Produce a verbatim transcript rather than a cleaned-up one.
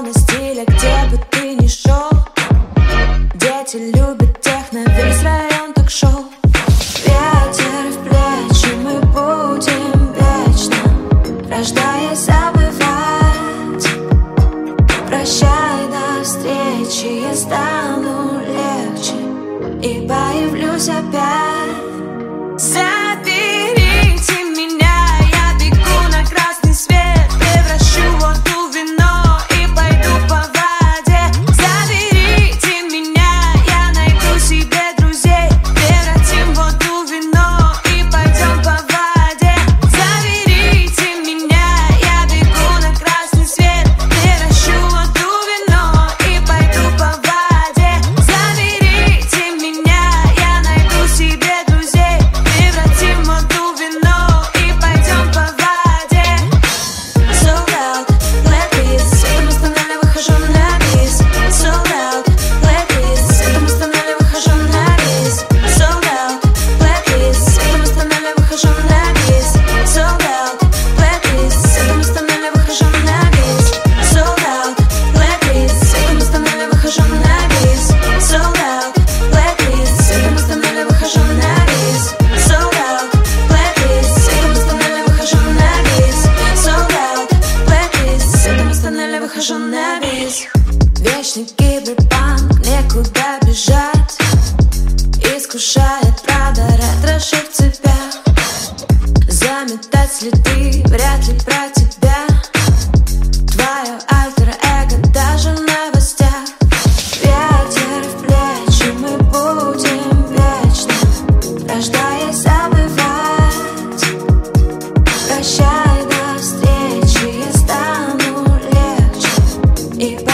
икона стиля, где бы ты ни шел. Дети любят техно, весь район так шел. Ветер в плечи, мы будем вечно, рождаясь, забывать. Прощай, до встречи, я стану легче и появлюсь опять. Заберите меня, я бегу на красный свет, превращу воду в вино и пойду по воде. Заберите меня, я найду себе друзей, превратим воду в вино и пойдем по воде. Заберите меня, я бегу на красный свет, превращу воду в вино и пойду по воде. Заберите меня, я найду себе друзей, превратим воду в вино и пойдем по воде. Sold out, let this, светом остановлю, выхожу на бис. Sold out, let this, светом остановлю, выхожу на бис. Sold out, let this, светом остановлю, выхожу на бис. Sold out, let this, светом остановлю, выхожу на бис. Sold out, let this, светом остановлю, выхожу на бис. Sold out, let this, светом остановлю, выхожу на бис. Sold out, let this, светом остановлю, выхожу на бис. Sold out, let this, светом остановлю, выхожу на бис. Вечный киберпанк, некуда бежать. Искушает правда, ретро-шик в цепях. Заметать следы, вряд ли про тебя. Твое альтер-эго даже в новостях. Ветер в плечи, мы будем вечно, рождаясь, забывать. Прощай, до встречи, я стану легче и